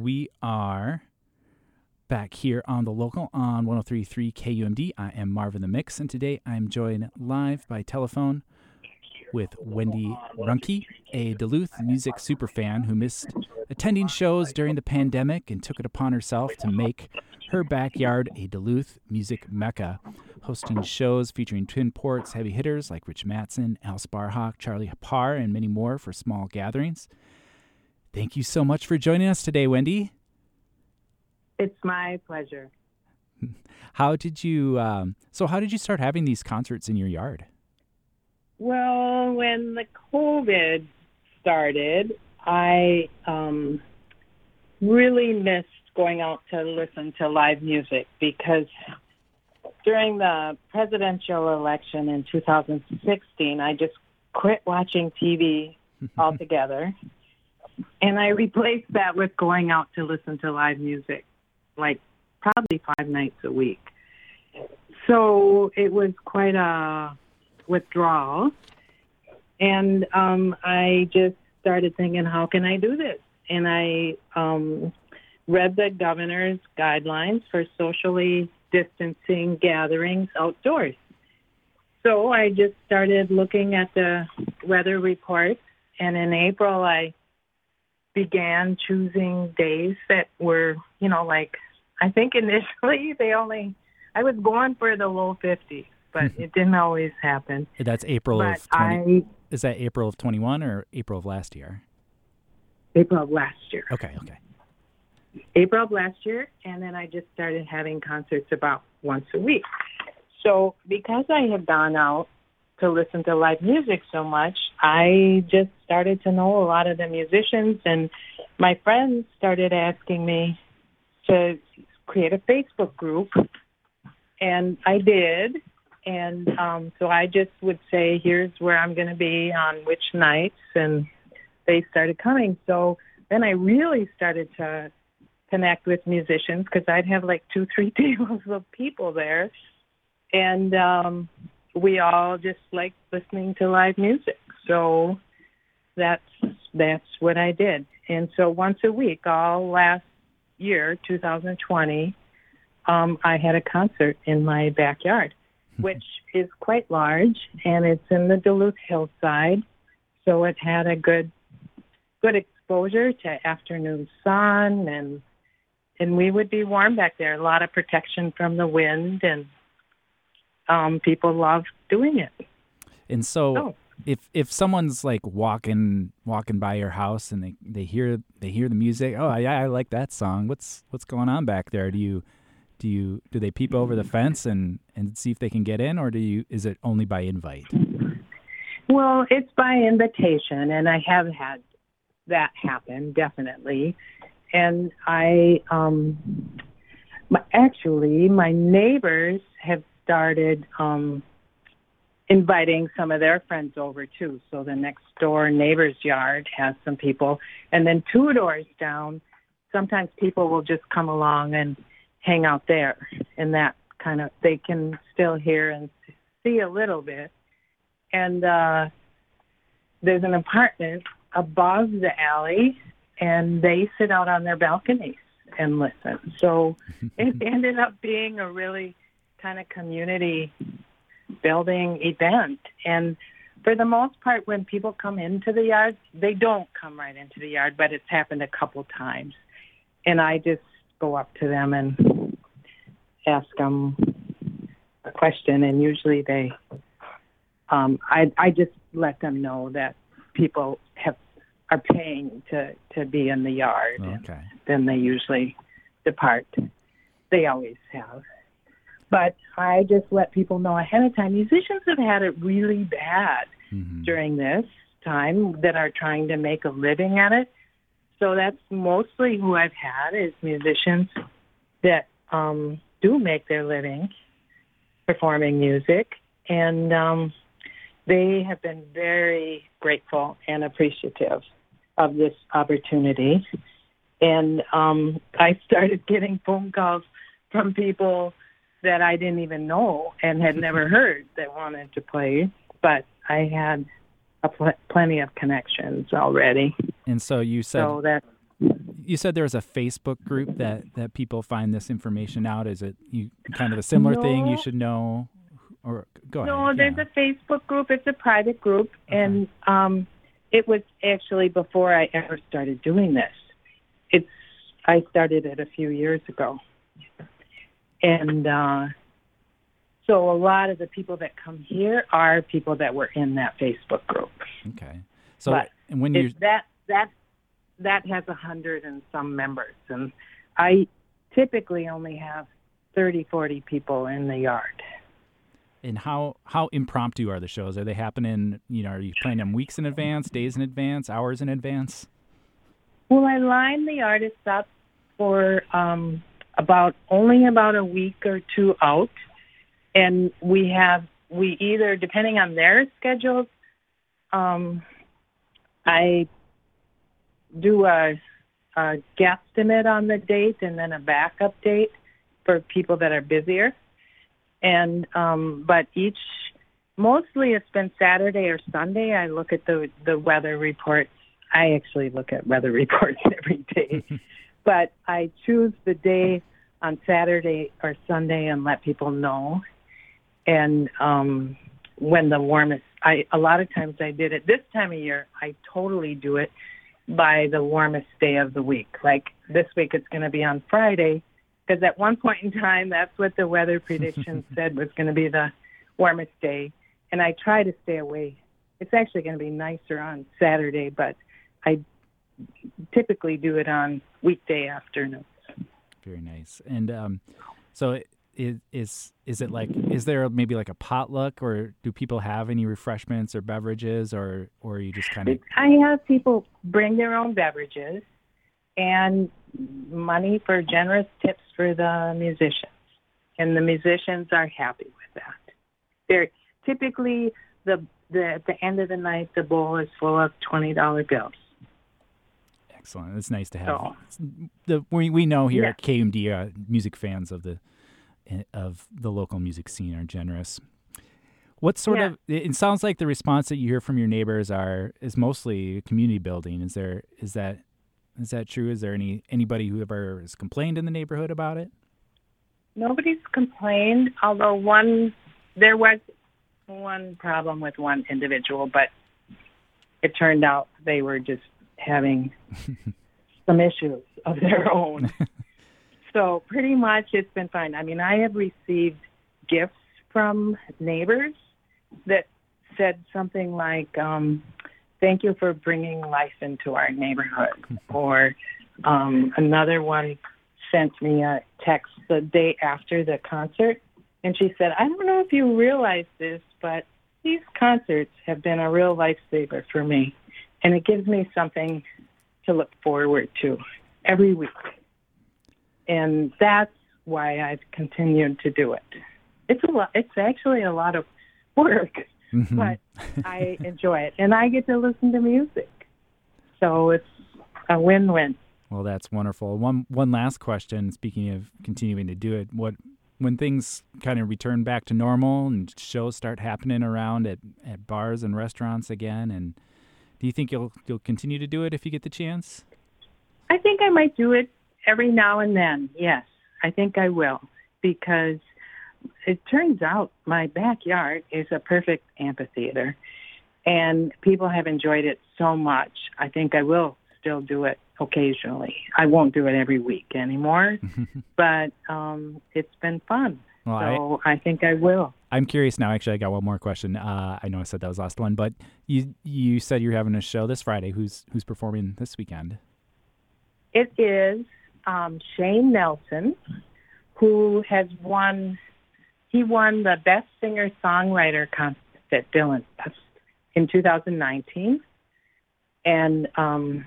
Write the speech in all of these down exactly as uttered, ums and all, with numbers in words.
We are back here on the local on one oh three point three K U M D. I am Marvin the Mix, and today I'm joined live by telephone with Wendy Runke, a Duluth music superfan who missed attending shows during the pandemic and took it upon herself to make her backyard a Duluth music mecca, hosting shows featuring Twin Ports heavy hitters like Rich Mattson, Al Sparhawk, Charlie Parr, and many more for small gatherings. Thank you so much for joining us today, Wendy. It's my pleasure. How did you, um, so how did you start having these concerts in your yard? Well, when the COVID started, I um, really missed going out to listen to live music because during the presidential election in two thousand sixteen, I just quit watching T V altogether. And I replaced that with going out to listen to live music, like probably five nights a week. So it was quite a withdrawal. And um, I just started thinking, how can I do this? And I um, read the governor's guidelines for socially distancing gatherings outdoors. So I just started looking at the weather reports. And in April, I began choosing days that were, you know, like, I think initially they only, I was going for the low fifties, but it didn't always happen. That's April but of twenty. I, is that April of twenty-one or April of last year? April of last year. Okay, okay. April of last year, and then I just started having concerts about once a week. So because I had gone out to listen to live music so much, I just started to know a lot of the musicians, and my friends started asking me to create a Facebook group, and I did. And um, so I just would say, here's where I'm going to be on which nights, and they started coming. So then I really started to connect with musicians because I'd have like two, three tables of people there, and um, we all just like listening to live music. So that's that's what I did. And so once a week, all last year, two thousand twenty, um, I had a concert in my backyard, which is quite large, and it's in the Duluth hillside. So it had a good good exposure to afternoon sun, and and we would be warm back there. A lot of protection from the wind, and Um, people love doing it. And so, oh. if if someone's like walking walking by your house and they, they hear they hear the music, oh yeah, I like that song. What's what's going on back there? Do you do you do they peep over the fence and, and see if they can get in, or do you is it only by invite? Well, it's by invitation, and I have had that happen definitely. And I um, my, actually my neighbors have started um, inviting some of their friends over, too. So the next door neighbor's yard has some people. And then two doors down, sometimes people will just come along and hang out there. And that kind of, they can still hear and see a little bit. And uh, there's an apartment above the alley, and they sit out on their balconies and listen. So it ended up being a really kind of community building event. And for the most part, when people come into the yard, they don't come right into the yard, but it's happened a couple times. And I just go up to them and ask them a question, and usually they, um, I, I just let them know that people have are paying to, to be in the yard. Okay. And then they usually depart. They always have. But I just let people know ahead of time. Musicians have had it really bad mm-hmm. during this time that are trying to make a living at it. So that's mostly who I've had is musicians that um, do make their living performing music. And um, they have been very grateful and appreciative of this opportunity. And um, I started getting phone calls from people that I didn't even know and had never heard that wanted to play, but I had a pl- plenty of connections already. And so you said so that You said there's a Facebook group that, that people find this information out. Is it you kind of a similar no, thing you should know? Or go ahead. No, there's yeah. a Facebook group. It's a private group, Okay. and um, it was actually before I ever started doing this. It's I started it a few years ago, and uh, so a lot of the people that come here are people that were in that Facebook group. Okay. So but and when you that that that has a hundred and some members, and I typically only have thirty, forty people in the yard. And how, how impromptu are the shows? Are they happening, you know, are you playing them weeks in advance, days in advance, hours in advance? Well, I line the artists up for um, about only about a week or two out. And we have, we either, depending on their schedules, um, I do a, a guesstimate on the date and then a backup date for people that are busier. And um, but each, mostly it's been Saturday or Sunday. I look at the the weather reports. I actually look at weather reports every day, but I choose the day on Saturday or Sunday and let people know. And um, when the warmest, I a lot of times I did it this time of year. I totally do it by the warmest day of the week. Like this week, it's going to be on Friday. Because at one point in time, that's what the weather prediction said was going to be the warmest day. And I try to stay away. It's actually going to be nicer on Saturday, but I typically do it on weekday afternoons. Very nice. And um, so is, is is it like, is there maybe like a potluck, or do people have any refreshments or beverages, or, or you just kind of... I have people bring their own beverages and money for generous tips for the musicians. And the musicians are happy with that. They're typically, the, the at the end of the night, the bowl is full of twenty dollar bills. Excellent. It's nice to have. So, the we, we know here yeah. at K U M D, uh, music fans of the of the local music scene are generous. What sort yeah. of, it sounds like the response that you hear from your neighbors are is mostly community building. Is there is that Is that true? Is there any anybody who ever has complained in the neighborhood about it? Nobody's complained, although one there was one problem with one individual, but it turned out they were just having some issues of their own. So pretty much it's been fine. I mean, I have received gifts from neighbors that said something like, um, thank you for bringing life into our neighborhood. Or um, another one sent me a text the day after the concert, and she said, I don't know if you realize this, but these concerts have been a real lifesaver for me, and it gives me something to look forward to every week. And that's why I've continued to do it. It's a lot. It's actually a lot of work. Mm-hmm. But I enjoy it, and I get to listen to music. So it's a win-win. Well, that's wonderful. One one last question, speaking of continuing to do it, what when things kind of return back to normal and shows start happening around at, at bars and restaurants again, and do you think you'll you'll continue to do it if you get the chance? I think I might do it every now and then, yes. I think I will, because it turns out my backyard is a perfect amphitheater, and people have enjoyed it so much. I think I will still do it occasionally. I won't do it every week anymore, but um, it's been fun. Well, so I, I think I will. I'm curious now. Actually, I got one more question. Uh, I know I said that was the last one, but you you said you're having a show this Friday. Who's who's performing this weekend? It is um, Shane Nelson, who has won. He won the Best Singer-Songwriter contest at Dylan Fest in two thousand nineteen. And um,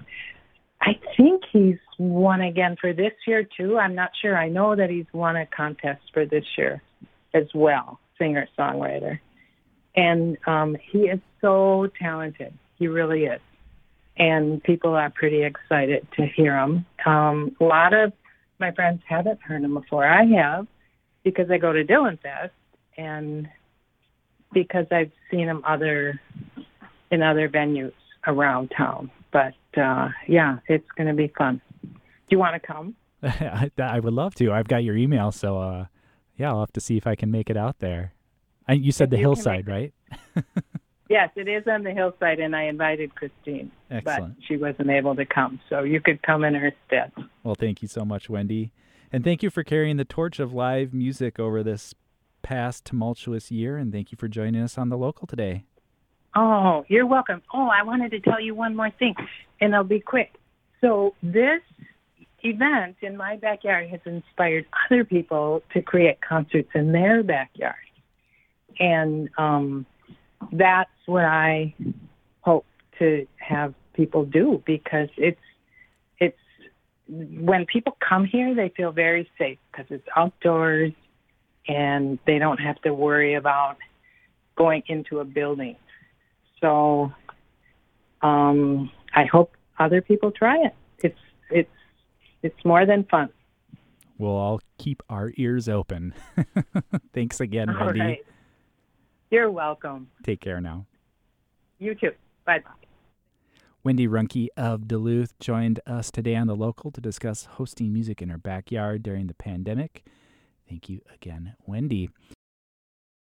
I think he's won again for this year, too. I'm not sure. I know that he's won a contest for this year as well, singer-songwriter. And um, he is so talented. He really is. And people are pretty excited to hear him. Um, a lot of my friends haven't heard him before. I have, because I go to Dylan Fest, and because I've seen him other in other venues around town. But, uh, yeah, it's going to be fun. Do you want to come? I, I would love to. I've got your email, so uh, yeah, I'll have to see if I can make it out there. I, you said If the you can hillside, make right? Yes, it is on the hillside, and I invited Christine. Excellent. But she wasn't able to come, so you could come in her stead. Well, thank you so much, Wendy. And thank you for carrying the torch of live music over this past tumultuous year, and thank you for joining us on The Local today. Oh, you're welcome. Oh, I wanted to tell you one more thing, and I'll be quick. So this event in my backyard has inspired other people to create concerts in their backyard. And um, that's what I hope to have people do, because it's it's when people come here, they feel very safe because it's outdoors and they don't have to worry about going into a building. So um, I hope other people try it. It's it's it's more than fun. We'll all keep our ears open. Thanks again, All Wendy. right. You're welcome. Take care now. You too. Bye. Wendy Runke of Duluth joined us today on The Local to discuss hosting music in her backyard during the pandemic. Thank you again, Wendy.